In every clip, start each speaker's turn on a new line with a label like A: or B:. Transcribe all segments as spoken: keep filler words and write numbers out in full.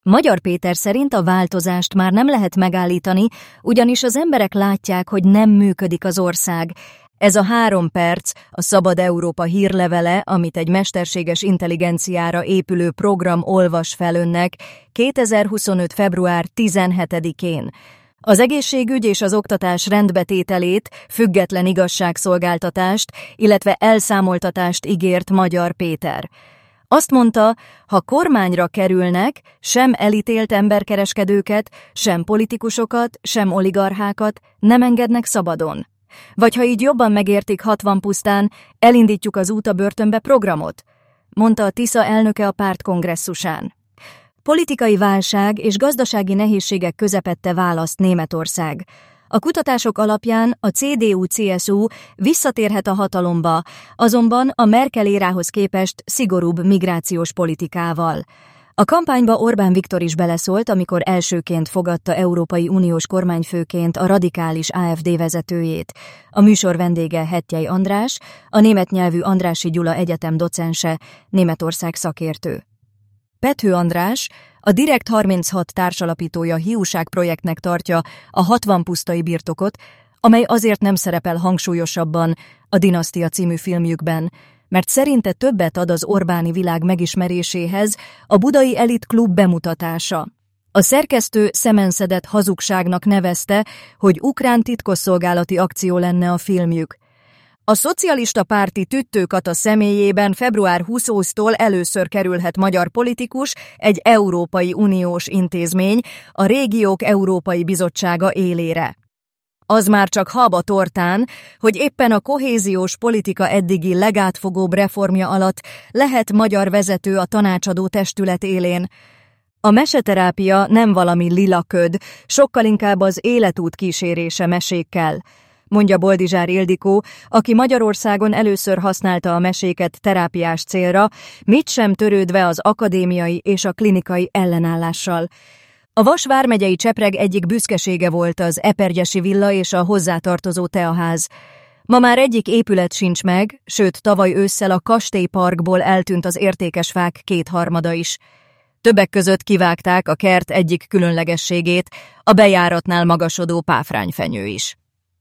A: Magyar Péter szerint a változást már nem lehet megállítani, ugyanis az emberek látják, hogy nem működik az ország. Ez a három perc, a Szabad Európa hírlevele, amit egy mesterséges intelligenciára épülő program olvas fel önnek kétezer-huszonöt. február tizenhetedikén. Az egészségügy és az oktatás rendbetételét, független igazságszolgáltatást, illetve elszámoltatást ígért Magyar Péter. Azt mondta, ha kormányra kerülnek, sem elítélt emberkereskedőket, sem politikusokat, sem oligarchákat nem engednek szabadon. Vagy ha így jobban megértik hatvan pusztán, elindítjuk az Út a börtönbe programot, mondta a Tisza elnöke a párt kongresszusán. Politikai válság és gazdasági nehézségek közepette választ Németország. A kutatások alapján a cé dé u cé es u visszatérhet a hatalomba, azonban a Merkel érához képest szigorúbb migrációs politikával. A kampányba Orbán Viktor is beleszólt, amikor elsőként fogadta Európai Uniós kormányfőként a radikális á ef dé vezetőjét. A műsor vendége Hettyei András, a német nyelvű Andrássy Gyula Egyetem docense, Németország szakértő. Pethő András, a Direkt harminchat társalapítója hiúság projektnek tartja a hatvan pusztai birtokot, amely azért nem szerepel hangsúlyosabban a Dinasztia című filmjükben, mert szerinte többet ad az Orbáni világ megismeréséhez a Budai Elit Klub bemutatása. A szerkesztő szemenszedett hazugságnak nevezte, hogy ukrán titkosszolgálati akció lenne a filmjük. A szocialista párti tüttőkata személyében február huszadikától először kerülhet magyar politikus egy Európai Uniós intézmény, a Régiók Európai Bizottsága élére. Az már csak hab a tortán, hogy éppen a kohéziós politika eddigi legátfogóbb reformja alatt lehet magyar vezető a tanácsadó testület élén. A meseterápia nem valami lila köd, sokkal inkább az életút kísérése mesékkel, mondja Boldizsár Ildikó, aki Magyarországon először használta a meséket terápiás célra, mit sem törődve az akadémiai és a klinikai ellenállással. A Vas vármegyei Csepreg egyik büszkesége volt az Epergyesi villa és a hozzátartozó teaház. Ma már egyik épület sincs meg, sőt tavaly ősszel a kastélyparkból eltűnt az értékes fák kétharmada is. Többek között kivágták a kert egyik különlegességét, a bejáratnál magasodó páfrányfenyő is.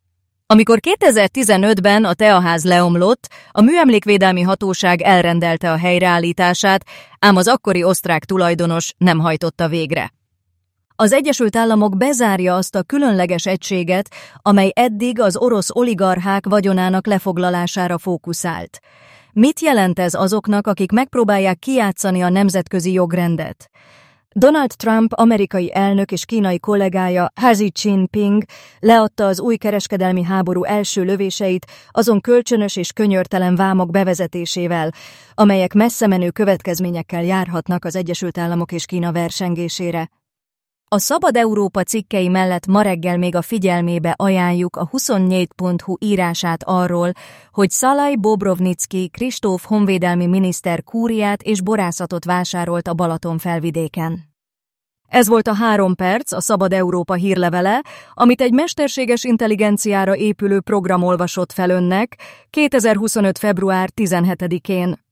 A: Amikor kétezer-tizenötben a teaház leomlott, a Műemlékvédelmi Hatóság elrendelte a helyreállítását, ám az akkori osztrák tulajdonos nem hajtotta végre. Az Egyesült Államok bezárja azt a különleges egységet, amely eddig az orosz oligarchák vagyonának lefoglalására fókuszált. Mit jelent ez azoknak, akik megpróbálják kijátszani a nemzetközi jogrendet? Donald Trump amerikai elnök és kínai kollégája Xi Jinping leadta az új kereskedelmi háború első lövéseit azon kölcsönös és könyörtelen vámok bevezetésével, amelyek messzemenő következményekkel járhatnak az Egyesült Államok és Kína versengésére. A Szabad Európa cikkei mellett ma reggel még a figyelmébe ajánljuk a huszonnégy pont hu írását arról, hogy Szalai Bobrovnicki Kristóf honvédelmi miniszter kúriát és borászatot vásárolt a Balaton felvidéken. Ez volt a három perc, a Szabad Európa hírlevele, amit egy mesterséges intelligenciára épülő program olvasott fel önnek kétezer-huszonöt. február tizenhetedikén.